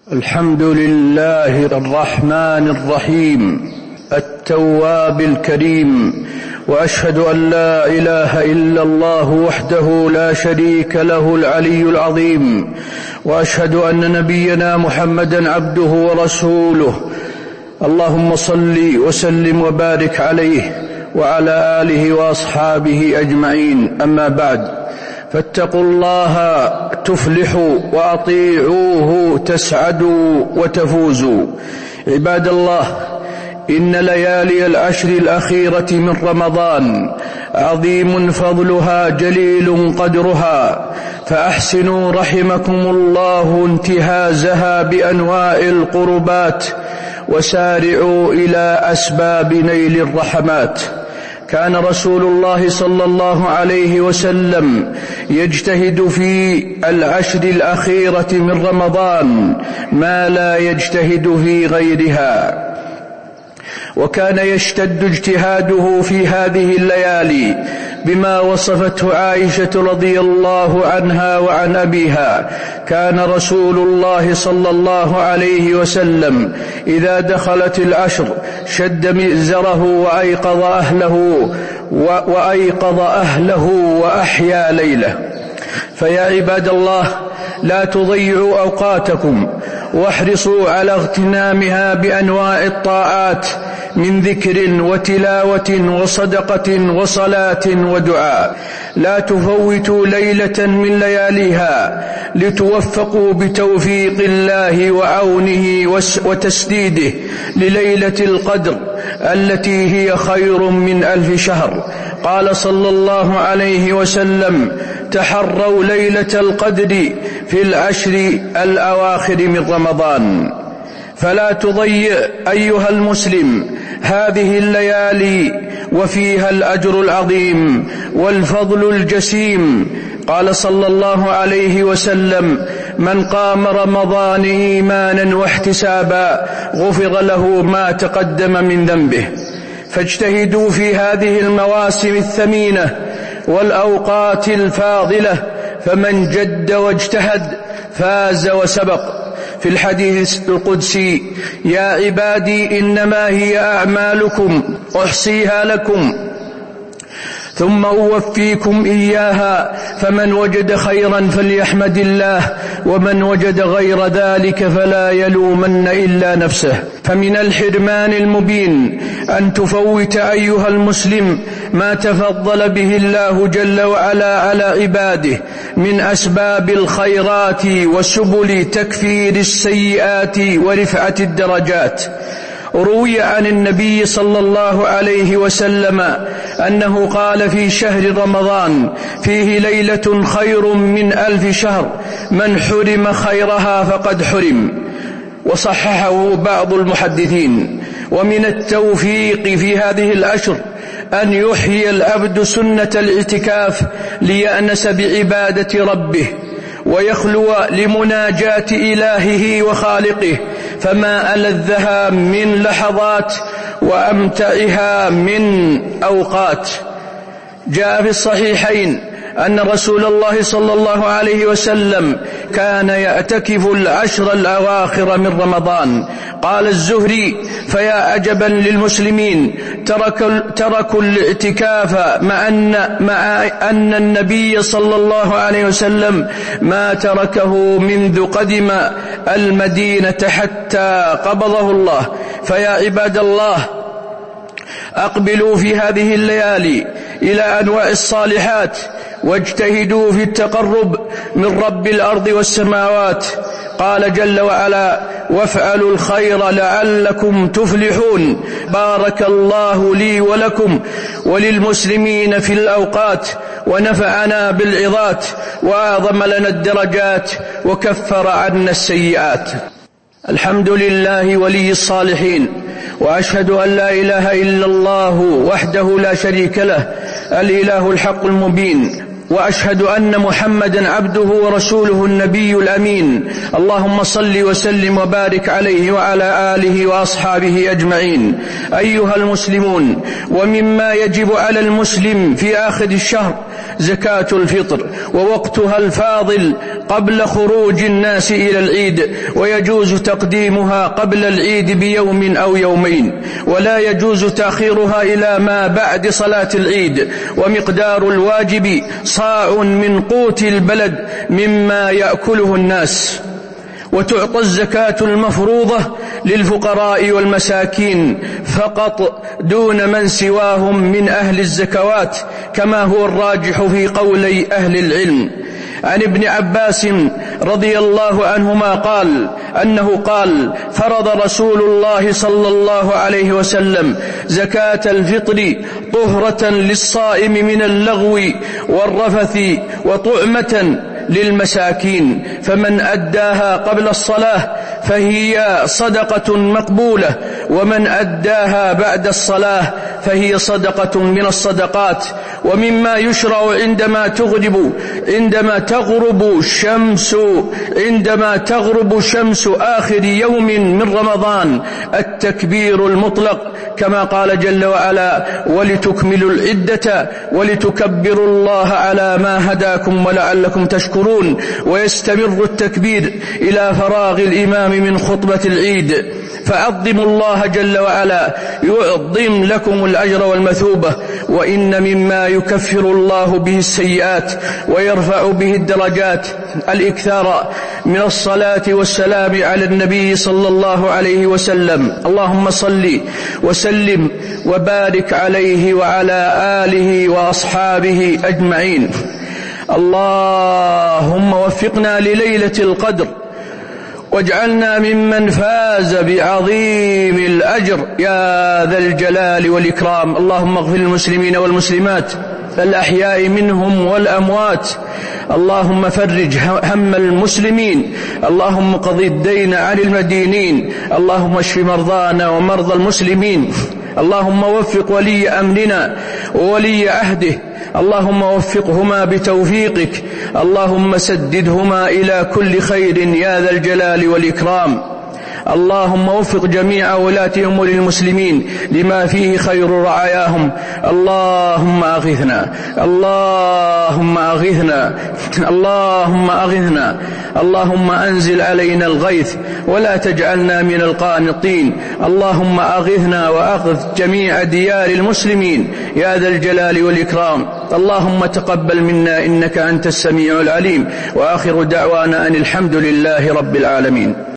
الحمد لله الرحمن الرحيم التواب الكريم، وأشهد أن لا إله إلا الله وحده لا شريك له العلي العظيم، وأشهد أن نبينا محمدا عبده ورسوله. اللهم صل وسلم وبارك عليه وعلى آله وأصحابه أجمعين. أما بعد، فاتقوا الله تفلحوا وأطيعوه تسعدوا وتفوزوا. عباد الله، إن ليالي العشر الأخيرة من رمضان عظيم فضلها جليل قدرها، فأحسنوا رحمكم الله انتهازها بأنواع القربات، وسارعوا إلى أسباب نيل الرحمات. كان رسول الله صلى الله عليه وسلم يجتهد في العشر الأخيرة من رمضان ما لا يجتهد في غيرها، وكان يشتد اجتهاده في هذه الليالي بما وصفته عائشة رضي الله عنها وعن أبيها. كان رسول الله صلى الله عليه وسلم إذا دخلت العشر شد مئزره وأيقظ أهله وأحيا ليله. فيا عباد الله، لا تضيعوا أوقاتكم، واحرصوا على اغتنامها بأنواع الطاعات من ذكر وتلاوة وصدقة وصلاة ودعاء. لا تفوتوا ليلة من لياليها لتوفقوا بتوفيق الله وعونه وتسديده لليلة القدر التي هي خير من 1000 شهر. قال صلى الله عليه وسلم: تحروا ليلة القدر في العشر الأواخر من رمضان. فلا تضيع أيها المسلم هذه الليالي، وفيها الأجر العظيم والفضل الجسيم. قال صلى الله عليه وسلم: من قام رمضان إيمانا واحتسابا غفر له ما تقدم من ذنبه. فاجتهدوا في هذه المواسم الثمينة والأوقات الفاضلة، فمن جد واجتهد فاز وسبق. في الحديث القدسي: يا عبادي إنما هي أعمالكم أحصيها لكم ثم أوفيكم إياها، فمن وجد خيرا فليحمد الله، ومن وجد غير ذلك فلا يلومن إلا نفسه. فمن الحرمان المبين أن تفوت أيها المسلم ما تفضل به الله جل وعلا على عباده من أسباب الخيرات وسبل تكفير السيئات ورفعة الدرجات. روي عن النبي صلى الله عليه وسلم أنه قال في شهر رمضان: فيه ليلة خير من 1000 شهر، من حرم خيرها فقد حرم. وصححه بعض المحدثين. ومن التوفيق في هذه العشر أن يحيي العبد سنة الاعتكاف ليأنس بعبادة ربه ويخلو لمناجاة إلهه وخالقه، فما ألذها من لحظات وأمتعها من أوقات. جاء في الصحيحين أن رسول الله صلى الله عليه وسلم كان يعتكف العشر الأواخر من رمضان. قال الزهري: فيا عجبا للمسلمين تركوا الاعتكاف مع أن النبي صلى الله عليه وسلم ما تركه منذ قدم المدينة حتى قبضه الله. فيا عباد الله، أقبلوا في هذه الليالي إلى أنواع الصالحات، واجتهدوا في التقرب من رب الأرض والسماوات. قال جل وعلا: وافعلوا الخير لعلكم تفلحون. بارك الله لي ولكم وللمسلمين في الأوقات، ونفعنا بالعظات، وأعظم لنا الدرجات، وكفر عنا السيئات. الحمد لله ولي الصالحين، وأشهد أن لا إله إلا الله وحده لا شريك له، الإله الحق المبين. وأشهد أن محمدا عبده ورسوله النبي الأمين. اللهم صل وسلم وبارك عليه وعلى آله وأصحابه أجمعين. أيها المسلمون، ومما يجب على المسلم في آخر الشهر زكاة الفطر، ووقتها الفاضل قبل خروج الناس إلى العيد، ويجوز تقديمها قبل العيد بيوم أو يومين، ولا يجوز تأخيرها إلى ما بعد صلاة العيد. ومقدار الواجب صاع من قوت البلد مما يأكله الناس. وتعطى الزكاة المفروضة للفقراء والمساكين فقط دون من سواهم من أهل الزكوات، كما هو الراجح في قولي أهل العلم. عن ابن عباس رضي الله عنهما قال أنه قال: فرض رسول الله صلى الله عليه وسلم زكاة الفطر طهرة للصائم من اللغو والرفث وطعمة للمساكين، فمن أداها قبل الصلاة فهي صدقة مقبولة، ومن أداها بعد الصلاة فهي صدقة من الصدقات. ومما يشرع عندما تغرب شمس آخر يوم من رمضان التكبير المطلق، كما قال جل وعلا: ولتكملوا العدة ولتكبروا الله على ما هداكم ولعلكم تشكرون. ويستمر التكبير إلى فراغ الإمام من خطبة العيد. فعظموا الله جل وعلا يعظم لكم الأجر والمثوبة. وإن مما يكفر الله به السيئات ويرفع به الدرجات الإكثار من الصلاة والسلام على النبي صلى الله عليه وسلم. اللهم صل وسلم وبارك عليه وعلى آله وأصحابه أجمعين. اللهم وفقنا لليلة القدر واجعلنا ممن فاز بعظيم الأجر يا ذا الجلال والإكرام. اللهم اغفر للمسلمين والمسلمات الأحياء منهم والأموات. اللهم فرج هم المسلمين. اللهم قض الدين عن المدينين. اللهم اشف مرضانا ومرضى المسلمين. اللهم وفق ولي أمرنا وولي عهده. اللهم وفقهما بتوفيقك. اللهم سددهما إلى كل خير يا ذا الجلال والإكرام. اللهم وفق جميع ولاة أمور المسلمين لما فيه خير رعاياهم. اللهم أغثنا، اللهم أغثنا، اللهم أغثنا. اللهم أنزل علينا الغيث ولا تجعلنا من القانطين. اللهم أغثنا وأغث جميع ديار المسلمين يا ذا الجلال والإكرام. اللهم تقبل منا إنك أنت السميع العليم. وآخر دعوانا أن الحمد لله رب العالمين.